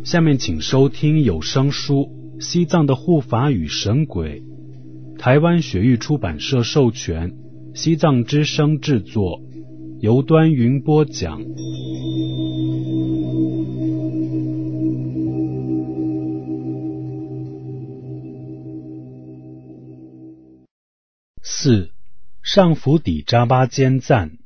下面请收听有声书《西藏的护法与神鬼》，台湾雪域出版社授权，西藏之声制作，由端云播讲。4. 上福底扎巴坚赞。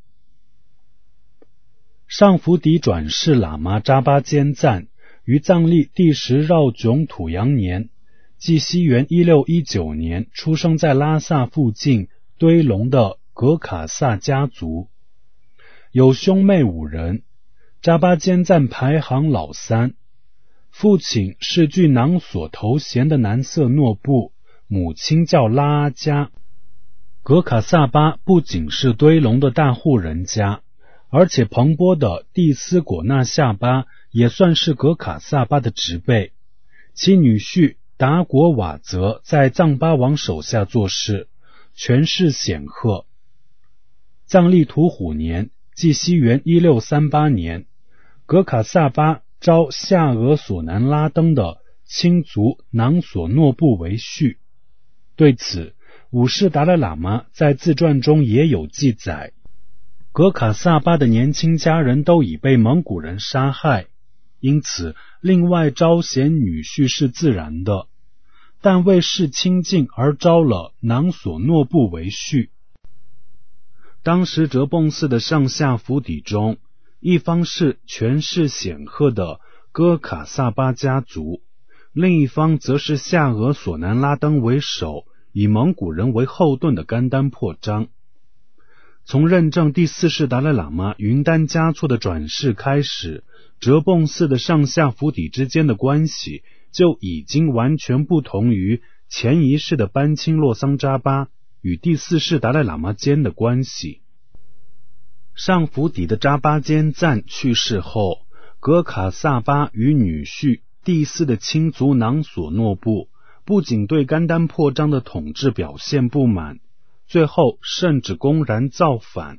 上福底转世喇嘛扎巴坚赞于藏历第10绕囧土阳年，即西元1619年出生在拉萨附近堆龙的格卡萨家族，有兄妹5人，扎巴坚赞排行老3。父亲是具囊所头衔的南色诺布，母亲叫拉阿加。格卡萨巴不仅是堆龙的大户人家，而且彭波的蒂斯果纳夏巴也算是格卡萨巴的侄辈。其女婿达果瓦则在藏巴王手下做事，权势显赫。藏历土虎年，即西元1638年，格卡萨巴招夏额索南拉登的亲族囊索诺布为婿。对此，五世达赖喇嘛在自传中也有记载。格卡萨巴的年轻家人都已被蒙古人杀害，因此另外招贤女婿是自然的，但为示亲近而招了囊索诺布为婿。当时哲蚌寺的上下府邸中，一方是权势显赫的哥卡萨巴家族，另一方则是夏额索南拉登为首，以蒙古人为后盾的甘丹破章。从认证第4世达赖喇嘛云丹嘉措的转世开始，哲蚌寺的上下府邸之间的关系就已经完全不同于前一世的班钦洛桑扎巴与第4世达赖喇嘛间的关系。上府邸的扎巴坚赞去世后，格卡萨巴与女婿第4的亲族囊索诺布不仅对甘丹破章的统治表现不满，最后甚至公然造反。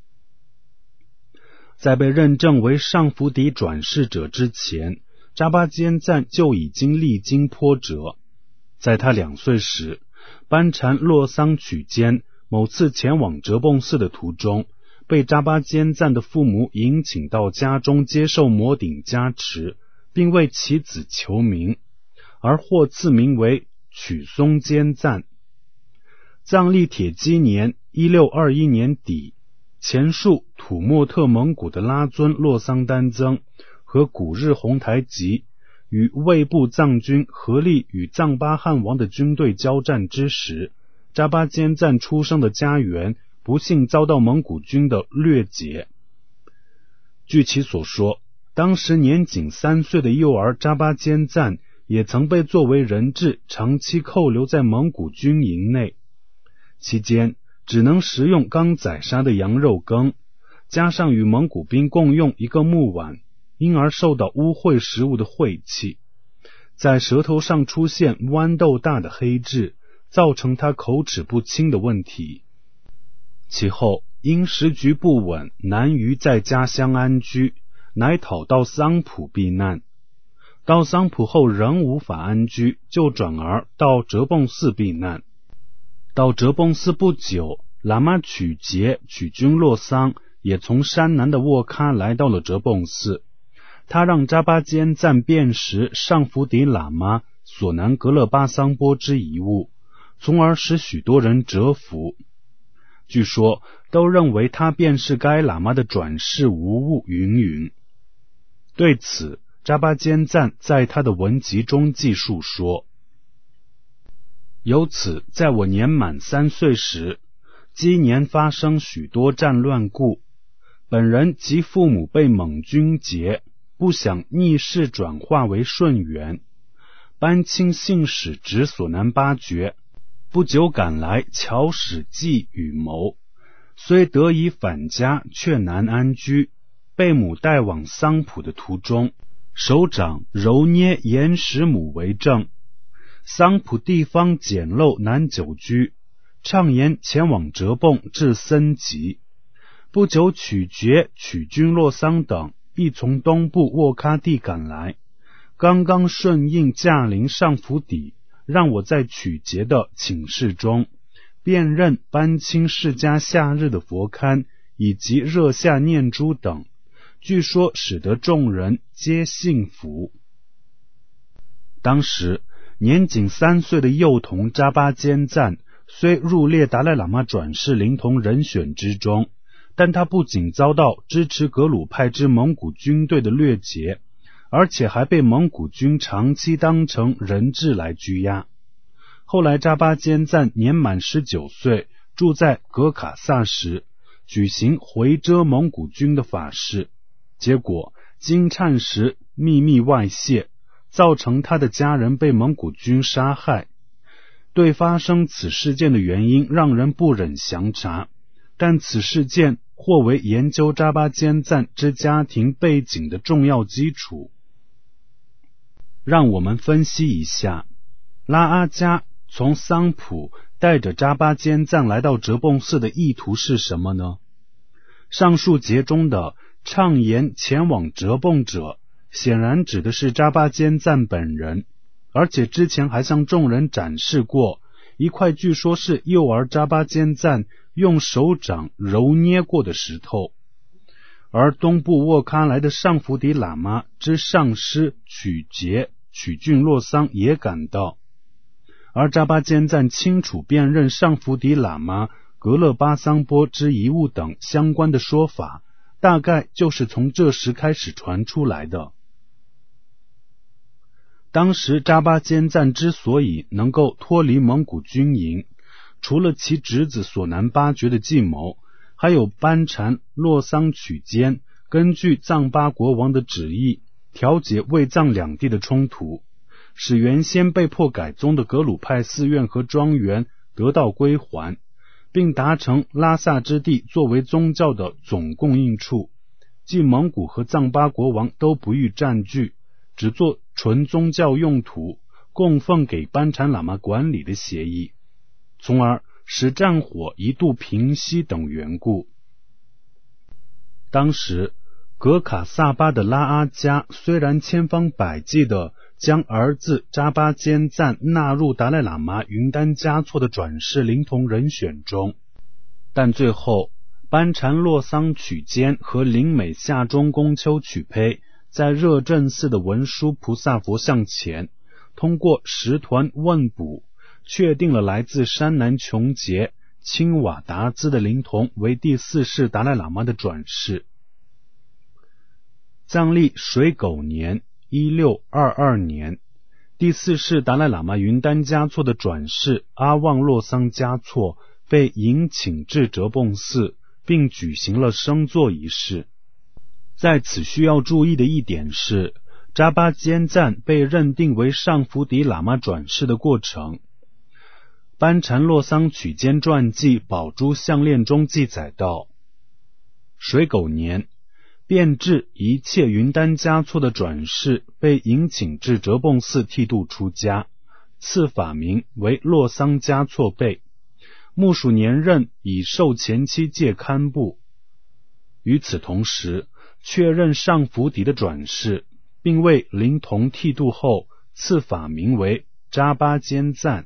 在被认证为上福底转世者之前，扎巴坚赞就已经历经波折。在他2岁时，班禅洛桑曲坚某次前往哲蚌寺的途中，被扎巴坚赞的父母迎请到家中接受摩顶加持，并为其子求名，而获赐名为曲松坚赞。藏历铁基年1621年底，前述土默特蒙古的拉尊洛桑丹增和古日红台吉与卫部藏军合力与藏巴汗王的军队交战之时，扎巴坚赞出生的家园不幸遭到蒙古军的掠劫。据其所说，当时年仅3岁的幼儿扎巴坚赞也曾被作为人质长期扣留在蒙古军营内，期间只能食用刚宰杀的羊肉羹，加上与蒙古兵共用一个木碗，因而受到污秽食物的晦气，在舌头上出现豌豆大的黑痣，造成他口齿不清的问题。其后因时局不稳，难于在家乡安居，乃讨到桑普避难。到桑普后仍无法安居，就转而到哲蚌寺避难。到哲蚌寺不久，喇嘛曲杰、曲军洛桑也从山南的沃喀来到了哲蚌寺。他让扎巴坚赞辨识上福底喇嘛索南格勒巴桑波之遗物，从而使许多人折服。据说都认为他便是该喇嘛的转世无误云云。对此，扎巴坚赞在他的文集中记述说，由此在我年满3岁时，基年发生许多战乱故，本人及父母被蒙军劫，不想逆势转化为顺缘。班钦信使直索南巴爵不久赶来巧使计与谋，虽得以返家，却难安居。被母带往桑普的途中，首长揉捏严石母为证。桑普地方简陋难久居，畅言前往哲蚌至森吉。不久曲觉、曲军洛桑等亦从东部沃喀地赶来， 刚刚顺应驾临上府邸，让我在曲节的请示中辨认班钦释迦夏日的佛龛以及热下念珠等，据说使得众人皆信服。当时年仅3岁的幼童扎巴坚赞虽入列达赖喇嘛转世灵童人选之中，但他不仅遭到支持格鲁派之蒙古军队的掠劫，而且还被蒙古军长期当成人质来拘押。后来扎巴坚赞年满19岁，住在格卡萨时，举行回遮蒙古军的法事，结果经忏时秘密外泄，造成他的家人被蒙古军杀害。对发生此事件的原因让人不忍详查，但此事件或为研究扎巴坚赞之家庭背景的重要基础。让我们分析一下，拉阿加从桑普带着扎巴坚赞来到哲蚌寺的意图是什么呢？上述节中的畅言前往哲蚌者，显然指的是扎巴坚赞本人，而且之前还向众人展示过一块据说是幼儿扎巴坚赞用手掌揉捏过的石头。而东部沃喀来的上福迪喇嘛之上师曲杰曲俊洛桑也赶到，而扎巴坚赞清楚辨认上福迪喇嘛格勒巴桑波之遗物等相关的说法，大概就是从这时开始传出来的。当时扎巴坚赞之所以能够脱离蒙古军营，除了其侄子索南巴觉的计谋，还有班禅洛桑曲坚根据藏巴国王的旨意调解卫藏两地的冲突，使原先被迫改宗的格鲁派寺院和庄园得到归还，并达成拉萨之地作为宗教的总供应处，即蒙古和藏巴国王都不予占据，只做纯宗教用途，供奉给班禅喇嘛管理的协议，从而使战火一度平息等缘故。当时格卡萨巴的拉阿加虽然千方百计地将儿子扎巴坚赞纳入达赖喇嘛云丹嘉措的转世灵童人选中，但最后班禅洛桑曲坚和灵美夏中公丘曲胚在热振寺的文殊菩萨佛像前，通过10团问卜，确定了来自山南琼杰青瓦达兹的灵童为第4世达赖喇嘛的转世。藏历水狗年1622年，第4世达赖喇嘛云丹嘉措的转世阿旺洛桑嘉措被迎请至哲蚌寺，并举行了升座仪式。在此需要注意的一点是，扎巴坚赞被认定为上福迪喇嘛转世的过程。班禅洛桑曲坚传记宝珠项链中记载道，水狗年遍至一切云丹嘉措的转世被迎请至哲蚌寺剃度出家，赐法名为洛桑嘉措贝，木属年任已受前期戒堪布。与此同时，确认上福迪的转世，并为灵童剃度后赐法名为扎巴坚赞。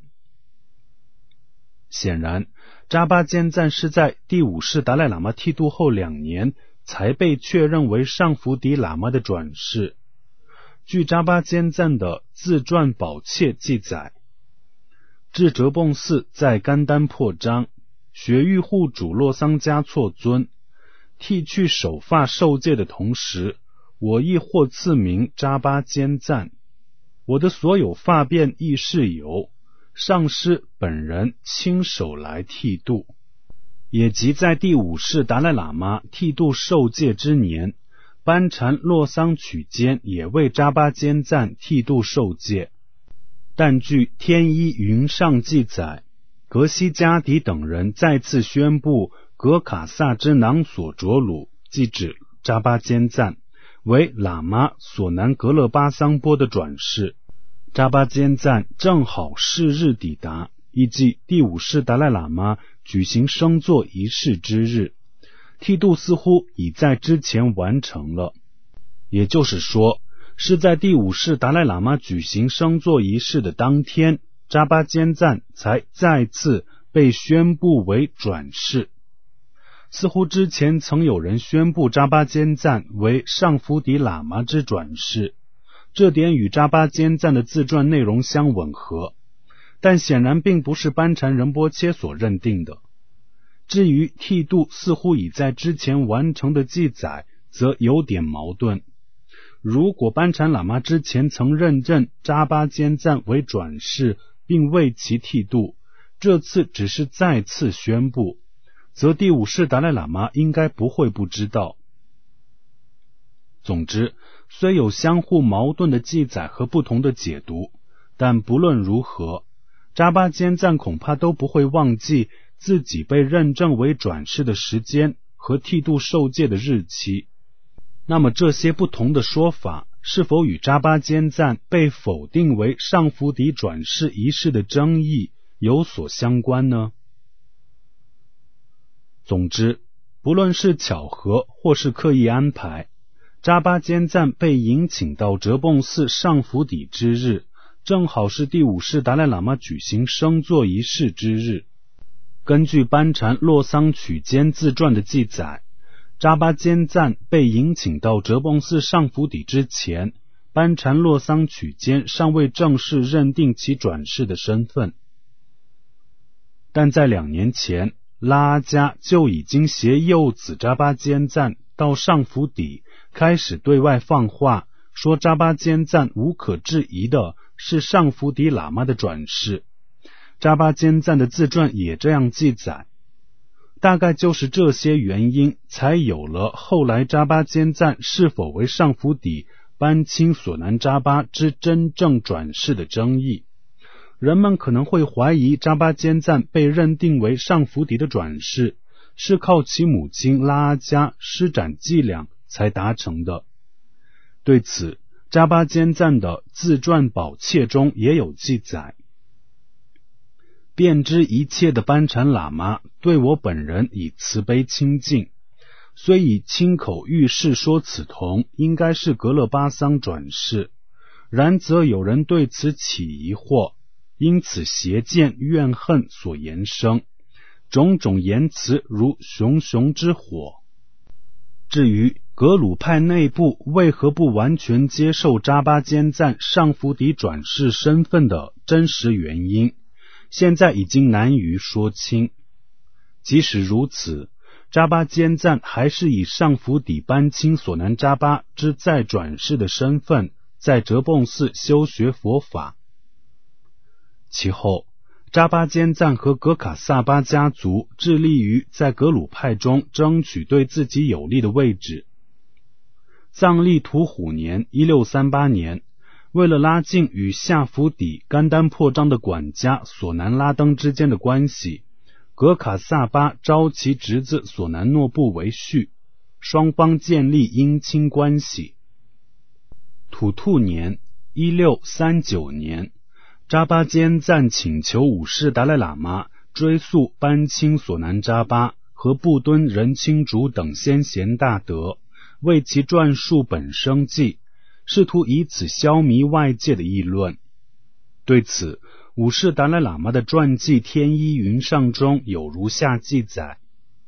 显然，扎巴坚赞是在第5世达赖喇嘛剃度后2年才被确认为上福迪喇嘛的转世。据扎巴坚赞的自传宝切记载，至哲蚌寺在甘丹破章，学狱护主洛桑嘉措尊剃去首发受戒的同时，我亦获赐名扎巴坚赞。我的所有发辫亦是由上师本人亲手来剃度。也即在第5世达赖喇嘛剃度受戒之年，班禅洛桑曲坚也为扎巴坚赞剃度受戒。但据天一云上记载，格西加迪等人再次宣布格卡萨之囊索卓鲁，即指扎巴坚赞，为喇嘛索南格勒巴桑波的转世。扎巴坚赞正好是日抵达，亦即第5世达赖喇嘛举行升座仪式之日，剃度似乎已在之前完成了。也就是说， 是在第五世达赖喇嘛举行升座仪式的当天，扎巴坚赞才再次被宣布为转世。似乎之前曾有人宣布扎巴坚赞为上福迪喇嘛之转世，这点与扎巴坚赞的自传内容相吻合，但显然并不是班禅仁波切所认定的。至于剃度似乎已在之前完成的记载，则有点矛盾。如果班禅喇嘛之前曾认证扎巴坚赞为转世，并为其剃度，这次只是再次宣布，则第五世达赖喇嘛应该不会不知道。总之，虽有相互矛盾的记载和不同的解读，但不论如何，扎巴坚赞恐怕都不会忘记自己被认证为转世的时间和剃度受戒的日期。那么这些不同的说法是否与扎巴坚赞被否定为上福迪转世一事的争议有所相关呢？总之，不论是巧合或是刻意安排，扎巴坚赞被迎请到哲蚌寺上福底之日，正好是第五世达赖喇嘛举行升座仪式之日。根据班禅洛桑曲坚自传的记载，扎巴坚赞被迎请到哲蚌寺上福底之前，班禅洛桑曲坚尚未正式认定其转世的身份。但在2年前，拉阿加就已经携幼子扎巴坚赞到上福底，开始对外放话，说扎巴坚赞无可置疑的是上福底喇嘛的转世。扎巴坚赞的自传也这样记载。大概就是这些原因，才有了后来扎巴坚赞是否为上福底班钦索南扎巴之真正转世的争议。人们可能会怀疑扎巴坚赞被认定为上福底的转世，是靠其母亲拉阿加施展伎俩才达成的。对此，扎巴坚赞的自传宝切中也有记载。遍知一切的班禅喇嘛对我本人以慈悲亲近，虽以亲口谕示说此童应该是格勒巴桑转世，然则有人对此起疑惑，因此邪见怨恨所延生，种种言辞如熊熊之火。至于格鲁派内部为何不完全接受扎巴坚赞上福底转世身份的真实原因，现在已经难于说清。即使如此，扎巴坚赞还是以上福底班钦索南扎巴之再转世的身份，在哲蚌寺修学佛法。其后，扎巴坚赞和格卡萨巴家族致力于在格鲁派中争取对自己有利的位置。藏历土虎年1638年，为了拉近与夏福底甘丹破章的管家索南拉登之间的关系，格卡萨巴招其侄子索南诺布为婿，双方建立姻亲关系。土兔年1639年，扎巴坚赞请求五世达赖喇嘛追溯班钦索南扎巴和布敦仁钦竹等先贤大德，为其撰述本生记，试图以此消弭外界的议论。对此，五世达赖喇嘛的传记《天衣云上》中有如下记载：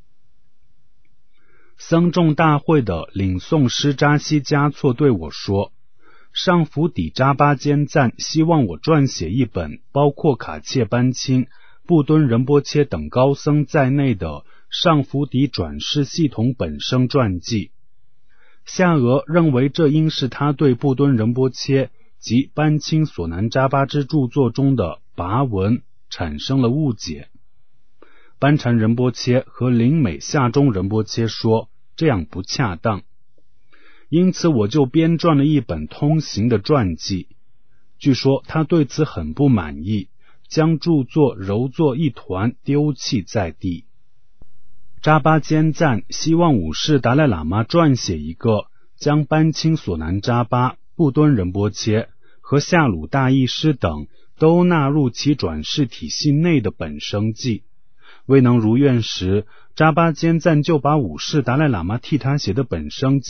僧众大会的领诵师扎西嘉措对我说，上福底扎巴坚赞希望我撰写一本包括卡切班钦、布敦仁波切等高僧在内的上福底转世系统本生传记。夏俄认为这应是他对布敦仁波切及班钦索南扎巴之著作中的跋文产生了误解。班禅仁波切和灵美夏中仁波切说这样不恰当，因此我就编撰了一本通行的传记。据说他对此很不满意，将著作揉作一团丢弃在地。扎巴坚赞希望五世达赖喇嘛撰写一个将班钦索南扎巴、布敦仁波切和夏鲁大义师等都纳入其转世体系内的本生记。未能如愿时，扎巴坚赞就把五世达赖喇嘛替他写的本生记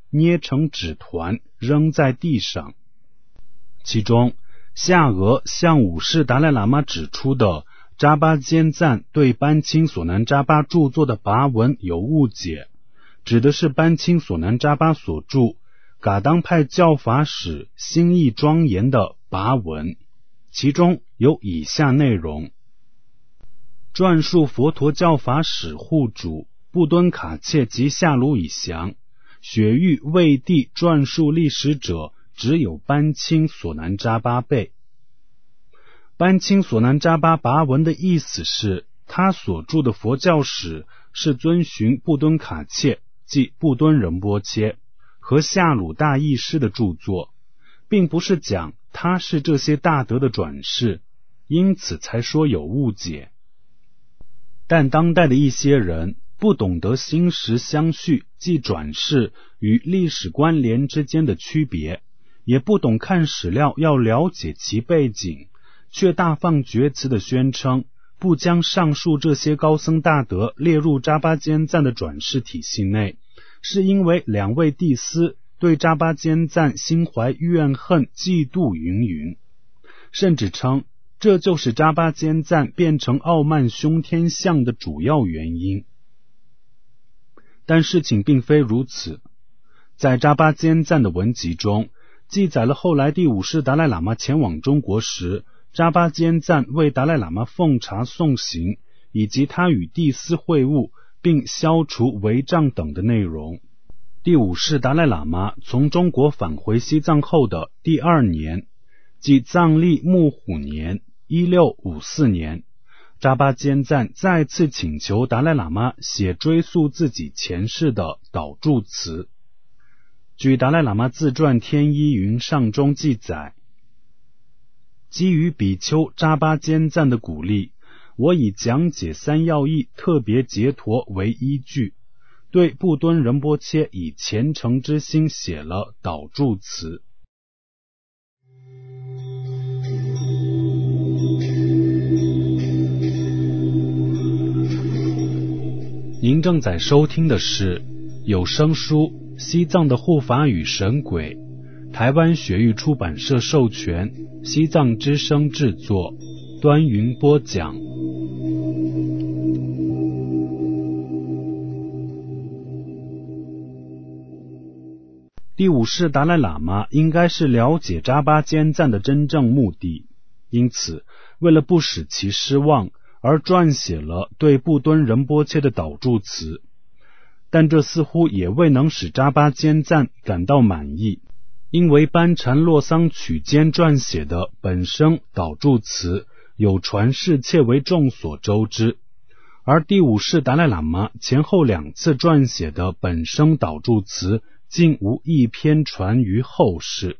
捏成纸团扔在地上。其中下额向五世达赖喇嘛指出的扎巴坚赞对班钦索南扎巴著作的跋文有误解，指的是班钦索南扎巴所著噶当派教法史新义庄严的跋文，其中有以下内容：传述佛陀教法史护主布敦卡切及夏鲁以降，雪域魏地传述历史者只有班钦索南扎巴贝。班钦索南扎巴跋文的意思是，他所著的佛教史是遵循布敦卡切即布敦仁波切和夏鲁大义师的著作，并不是讲他是这些大德的转世，因此才说有误解。但当代的一些人不懂得心识相续即转世与历史关联之间的区别，也不懂看史料要了解其背景，却大放厥词的宣称不将上述这些高僧大德列入扎巴坚赞的转世体系内，是因为两位帝师对扎巴坚赞心怀怨恨嫉妒云云，甚至称这就是扎巴坚赞变成傲慢凶天相的主要原因。但事情并非如此，在扎巴坚赞的文集中记载了后来第五世达赖喇嘛前往中国时，扎巴坚赞为达赖喇嘛奉茶送行，以及他与帝师会晤并消除违障等的内容。第五世达赖喇嘛从中国返回西藏后的第2年，即藏历木虎年1654年，扎巴坚赞再次请求达赖喇嘛写追溯自己前世的导注词。据达赖喇嘛自传天一云上中记载，基于比丘扎巴坚赞的鼓励，我以讲解三要义特别截陀为依据，对布敦仁波切以虔诚之心写了导注词。您正在收听的是有声书《西藏的护法与神鬼》，台湾学域出版社授权，西藏之声制作，端云播讲。第五世达赖喇嘛应该是了解扎巴坚赞的真正目的，因此为了不使其失望，而撰写了对布敦仁波切的导注词，但这似乎也未能使扎巴坚赞感到满意，因为班禅洛桑曲坚撰写的本生导注词有传世且为众所周知，而第五世达赖喇嘛前后2次撰写的本生导注词竟无一篇传于后世。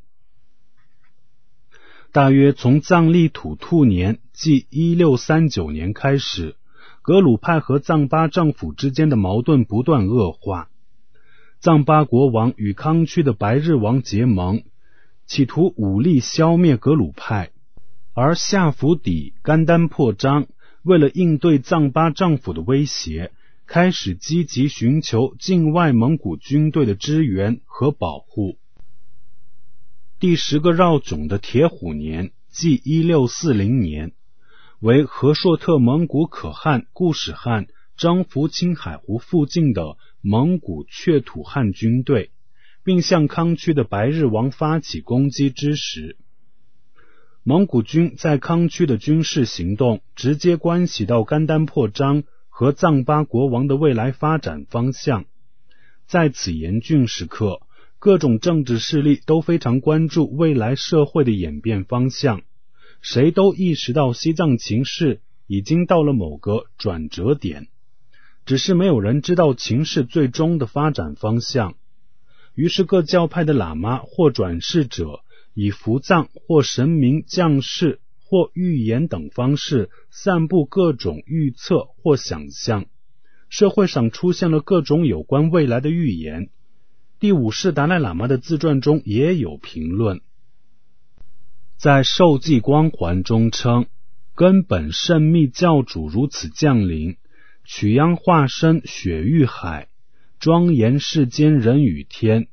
大约从藏历土兔年即1639年开始，格鲁派和藏巴政府之间的矛盾不断恶化。藏巴国王与康区的白日王结盟，企图武力消灭格鲁派，而夏福底甘丹破章为了应对藏巴政府的威胁，开始积极寻求境外蒙古军队的支援和保护。第10个绕迥的铁虎年即1640年，为和硕特蒙古可汗固始汗征服青海湖附近的蒙古雀土汗军队，并向康区的白日王发起攻击之时，蒙古军在康区的军事行动直接关系到甘丹破章和藏巴国王的未来发展方向。在此严峻时刻，各种政治势力都非常关注未来社会的演变方向，谁都意识到西藏情势已经到了某个转折点，只是没有人知道情势最终的发展方向。于是各教派的喇嘛或转世者以伏藏或神明降世或预言等方式散布各种预测或想象，社会上出现了各种有关未来的预言。第五世达赖喇嘛的自传中也有评论，在受记光环中称，根本圣密教主如此降临，取央化身雪域海，庄严世间人与天，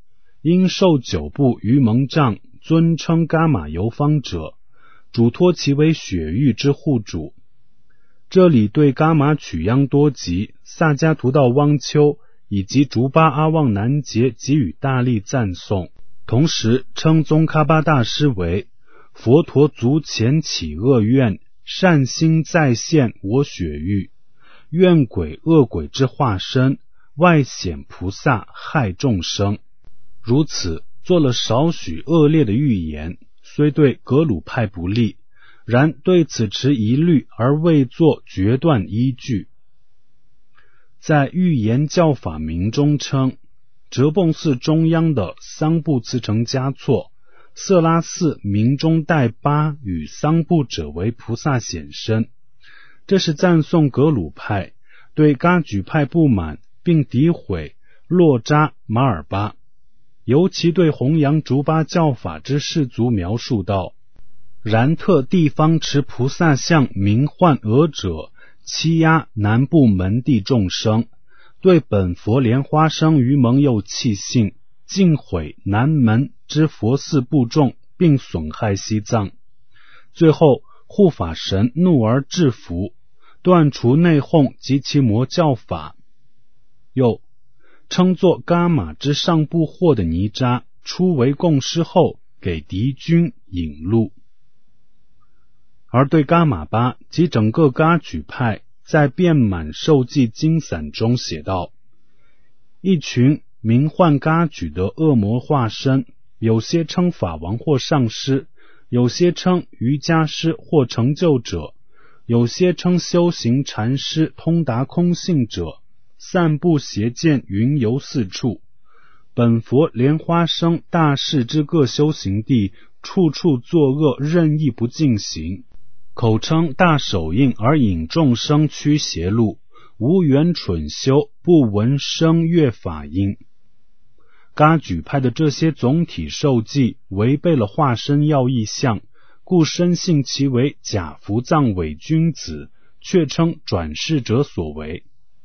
因受9部于蒙帐尊称噶玛游方者，主托其为雪域之护主。这里对噶玛曲央多吉、萨迦图道汪丘以及竹巴阿旺南杰给予大力赞颂，同时称宗喀巴大师为佛陀足前起恶愿，善心再现我雪域，怨鬼恶鬼之化身，外显菩萨害众生。如此做了少许恶劣的预言，虽对格鲁派不利，然对此持疑虑而未作决断依据。在预言教法明中称，哲蚌寺中央的桑布慈城嘉措、色拉寺明中代巴与桑布者为菩萨显身，这是赞颂格鲁派对噶举派不满，并诋毁洛扎马尔巴，尤其对弘扬竹巴教法之士族描述道：然特地方持菩萨像名唤俄者，欺压南部门第众生，对本佛莲花生于蒙佑弃信，尽毁南门之佛寺部众，并损害西藏。最后护法神怒而制服，断除内讧及其魔教法。又称作噶玛之上部货的尼扎出为供师后，给敌军引路。而对噶玛巴及整个噶举派在遍满受记经散中写道：一群名唤噶举的恶魔化身，有些称法王或上师，有些称瑜伽师或成就者，有些称修行禅师通达空性者，散布邪见，云游四处。本佛莲花生大士之各修行地，处处作恶，任意不进行，口称大手印而引众生趋邪路，无缘蠢修，不闻声乐法音。噶举派的这些总体受记违背了化身要义相，故深信其为假伏藏伪君子，却称转世者所为。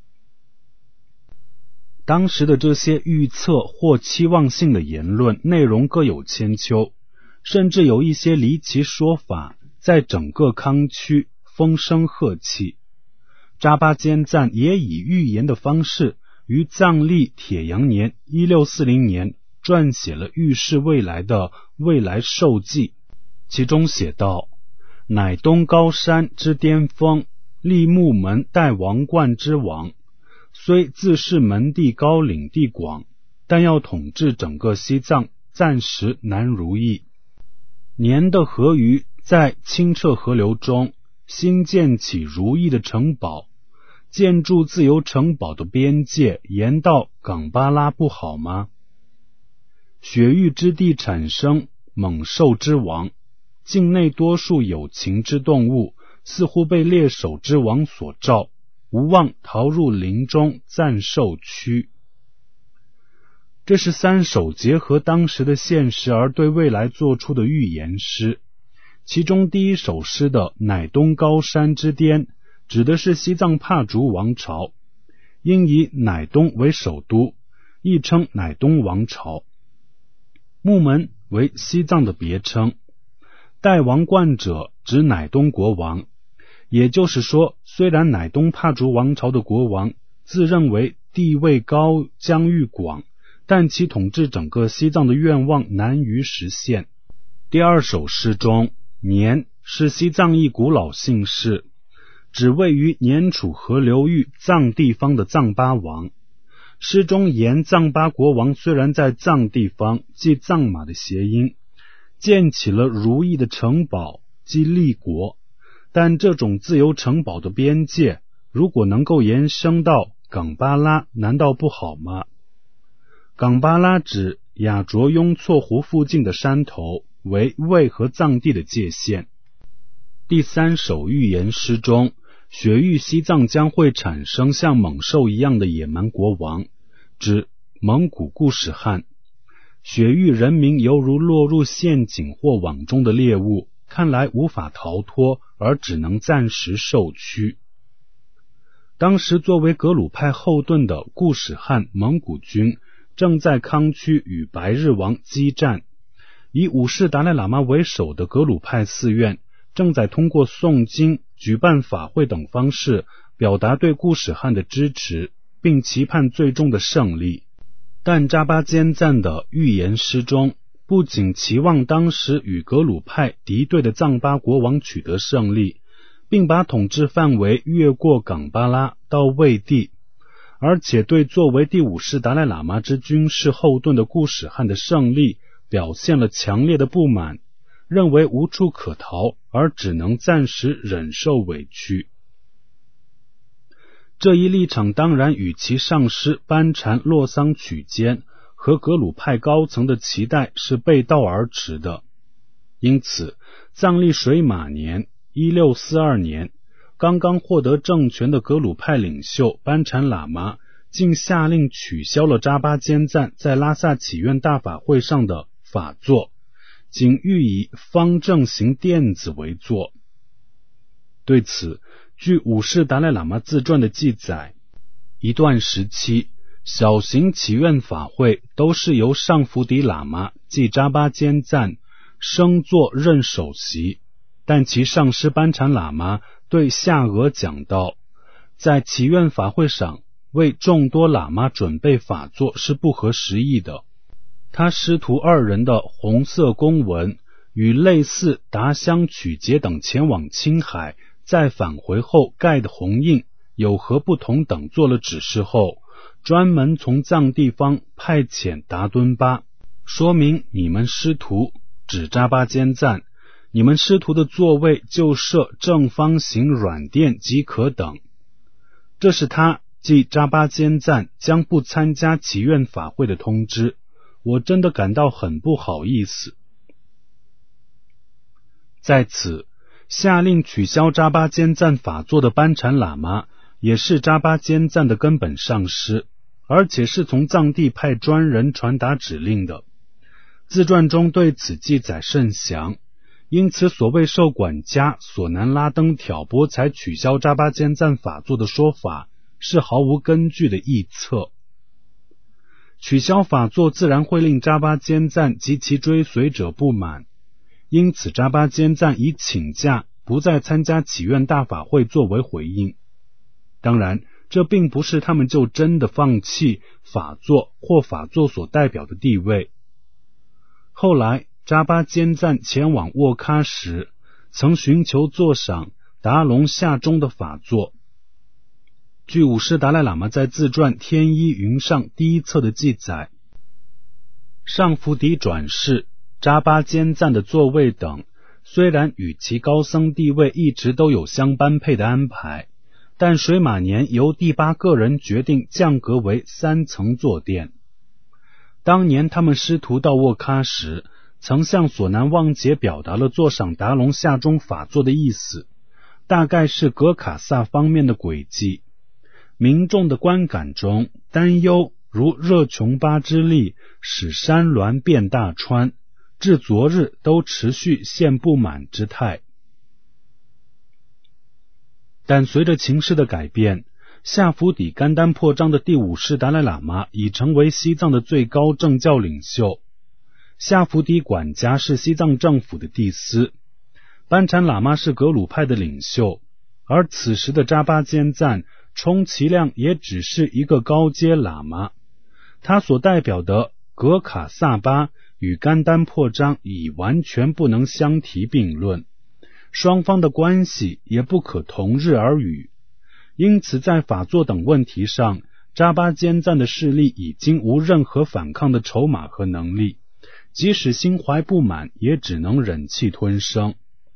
当时的这些预测或期望性的言论内容各有千秋，甚至有一些离奇说法在整个康区风声鹤唳。扎巴坚赞也以预言的方式于藏历铁阳年1640年撰写了预示未来的未来授记，其中写道：乃东高山之巅峰，立木门代王冠之王，虽自是门第高领地广，但要统治整个西藏暂时难如意。年的河鱼在清澈河流中新建起如意的城堡，建筑自由城堡的边界延到冈巴拉不好吗？雪域之地产生猛兽之王，境内多数有情之动物似乎被猎手之王所召，无望逃入林中暂受区。这是3首结合当时的现实而对未来做出的预言诗。其中第一首诗的乃东高山之巅，指的是西藏帕竹王朝，因以乃东为首都，亦称乃东王朝。木门为西藏的别称，代王冠者指乃东国王，也就是说，虽然乃东帕竹王朝的国王自认为地位高、疆域广，但其统治整个西藏的愿望难于实现。第2首诗中，年是西藏一古老姓氏，指位于年楚河流域藏地方的藏巴王。诗中言藏巴国王虽然在藏地方，即藏马的谐音，建起了如意的城堡，即立国，但这种自由城堡的边界如果能够延伸到冈巴拉，难道不好吗？冈巴拉指雅卓雍措湖附近的山头，为魏和藏地的界限。第3首预言诗中，雪域西藏将会产生像猛兽一样的野蛮国王，指蒙古固始汗。雪域人民犹如落入陷阱或网中的猎物，看来无法逃脱，而只能暂时受屈。当时作为格鲁派后盾的固始汗蒙古军正在康区与白日王激战。以五世达赖喇嘛为首的格鲁派寺院正在通过诵经、举办法会等方式表达对固始汗的支持，并期盼最终的胜利。但扎巴坚赞的预言诗中不仅期望当时与格鲁派敌对的藏巴国王取得胜利，并把统治范围越过冈巴拉到卫地，而且对作为第五世达赖喇嘛之军事后盾的固始汗的胜利表现了强烈的不满，认为无处可逃，而只能暂时忍受委屈。这一立场当然与其上师班禅洛桑曲坚和格鲁派高层的期待是背道而驰的。因此，藏历水马年1642年，刚刚获得政权的格鲁派领袖班禅喇嘛竟下令取消了扎巴坚赞在拉萨祈愿大法会上的法座，仅欲以方正行电子为座。对此，据五世达赖喇嘛自传的记载，一段时期小型祈愿法会都是由上福迪喇嘛即扎巴坚赞升座任首席，但其上师班禅喇嘛对夏俄讲道，在祈愿法会上为众多喇嘛准备法座是不合时宜的。他师徒二人的红色公文与类似达香曲节等前往青海再返回后盖的红印有何不同等做了指示后，专门从藏地方派遣达敦巴，说明你们师徒指扎巴坚赞，你们师徒的座位就设正方形软垫即可等。这是他即扎巴坚赞将不参加祈愿法会的通知，我真的感到很不好意思。在此，下令取消扎巴坚赞法座的班禅喇嘛也是扎巴坚赞的根本上师，而且是从藏地派专人传达指令的。自传中对此记载甚详，因此所谓受管家索南拉登挑拨才取消扎巴坚赞法座的说法是毫无根据的臆测。取消法座自然会令扎巴坚赞及其追随者不满，因此扎巴坚赞以请假不再参加祈愿大法会作为回应。当然，这并不是他们就真的放弃法座或法座所代表的地位。后来扎巴坚赞前往沃喀时，曾寻求座赏达隆夏中的法座。据五世达赖喇嘛在自传《天一云上》第一册的记载，上福迪转世、扎巴坚赞的座位等虽然与其高僧地位一直都有相般配的安排，但水马年由第八个人决定降格为3层坐垫。当年他们师徒到沃喀时，曾向索南旺杰表达了座赏达隆夏中法座的意思，大概是格卡萨方面的诡计。民众的观感中担忧如热琼巴之力使山峦变大川，至昨日都持续现不满之态。但随着情势的改变，夏福底甘丹破章的第五世达赖喇嘛已成为西藏的最高政教领袖。夏福底管家是西藏政府的帝司，班禅喇嘛是格鲁派的领袖，而此时的扎巴坚赞充其量也只是一个高阶喇嘛，他所代表的格卡萨巴与甘丹破章已完全不能相提并论，双方的关系也不可同日而语。因此在法座等问题上，扎巴坚赞的势力已经无任何反抗的筹码和能力，即使心怀不满也只能忍气吞声。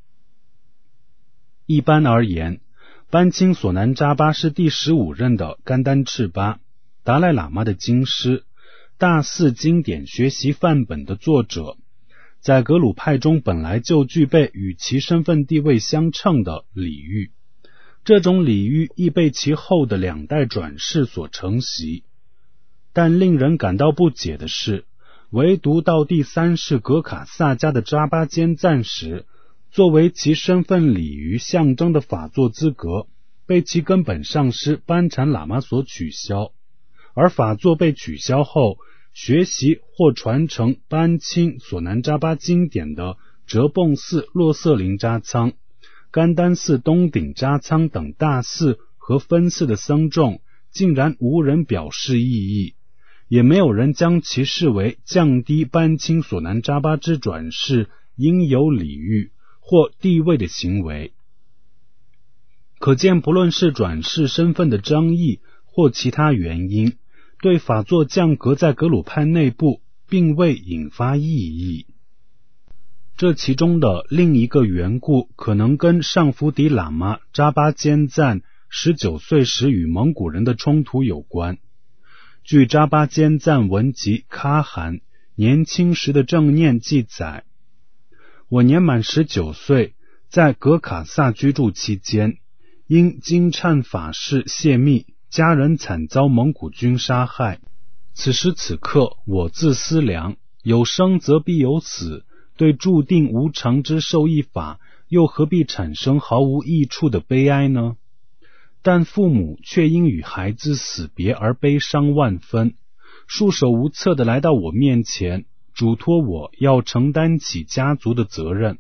一般而言，班钦索南扎巴是第15任的甘丹赤巴，达赖喇嘛的经师，大寺经典学习范本的作者，在格鲁派中本来就具备与其身份地位相称的礼遇，这种礼遇亦被其后的2代转世所承袭。但令人感到不解的是，唯独到第3世格卡萨迦的扎巴坚赞时，作为其身份礼仪象征的法座资格被其根本上师班禅喇嘛所取消，而法座被取消后， 学习或传承班钦索南扎巴经典的哲蚌寺洛色林扎仓、甘丹寺东顶扎仓等大寺和分寺的僧众，竟然无人表示异议，也没有人将其视为降低班钦索南扎巴之转世应有礼遇或地位的行为。可见不论是转世身份的争议或其他原因，对法座降格在格鲁派内部并未引发异议。这其中的另一个缘故可能跟上福迪喇嘛扎巴坚赞19岁时与蒙古人的冲突有关。据扎巴坚赞文集喀汗年轻时的正念记载，我年满19岁，在格卡萨居住期间，因金忏法事泄密，家人惨遭蒙古军杀害。此时此刻，我自思量，有生则必有死，对注定无常之受益法，又何必产生毫无益处的悲哀呢？但父母却因与孩子死别而悲伤万分，束手无策地来到我面前，嘱托我要承担起家族的责任。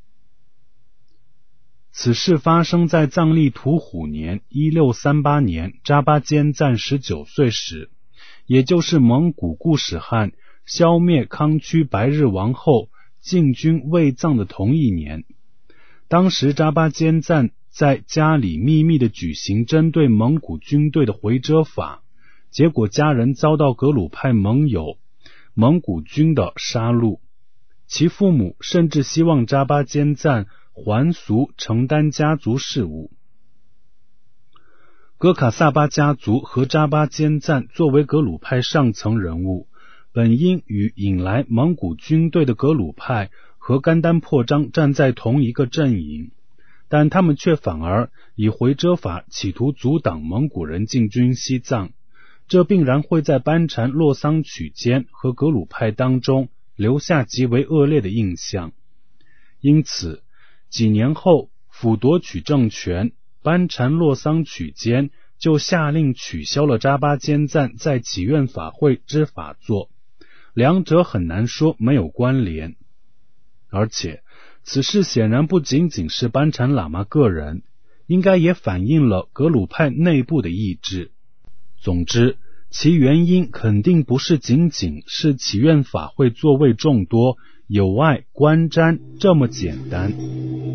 此事发生在藏历土虎年1638年扎巴坚赞19岁时，也就是蒙古固始汗消灭康区白日王后进军卫藏的同一年。当时扎巴坚赞在家里秘密地举行针对蒙古军队的回遮法，结果家人遭到格鲁派盟友蒙古军的杀戮，其父母甚至希望扎巴坚赞还俗承担家族事务。格卡萨巴家族和扎巴坚赞作为格鲁派上层人物，本应与引来蒙古军队的格鲁派和甘丹破章站在同一个阵营，但他们却反而以回遮法企图阻挡蒙古人进军西藏，这必然会在班禅洛桑曲间和格鲁派当中留下极为恶劣的印象。因此几年后辅夺取政权，班禅洛桑曲间就下令取消了扎巴坚赞在祈愿法会之法座，两者很难说没有关联。而且此事显然不仅仅是班禅喇嘛个人，应该也反映了格鲁派内部的意志。总之，其原因肯定不是仅仅是祈愿法会座位众多、有碍观瞻这么简单。